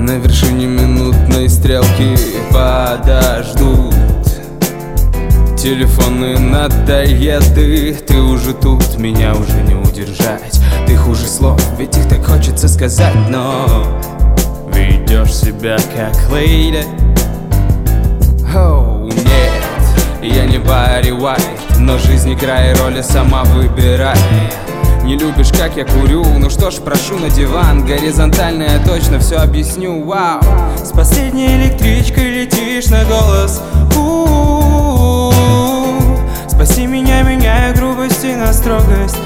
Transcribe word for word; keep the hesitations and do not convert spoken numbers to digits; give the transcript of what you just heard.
На вершине минутной стрелки подождут телефоны надоеды. Ты уже тут, меня уже не удержать. Ты хуже слов, ведь их так хочется сказать, но ведешь себя как лейди. Оу, нет, я не Барри Уайт, но жизнь играй роли, сама выбирай. Не любишь, как я курю? Ну что ж, прошу на диван. Горизонтально я точно все объясню. Вау. С последней электричкой летишь на голос. У-у-у. Спаси меня, меняя грубость и на строгость.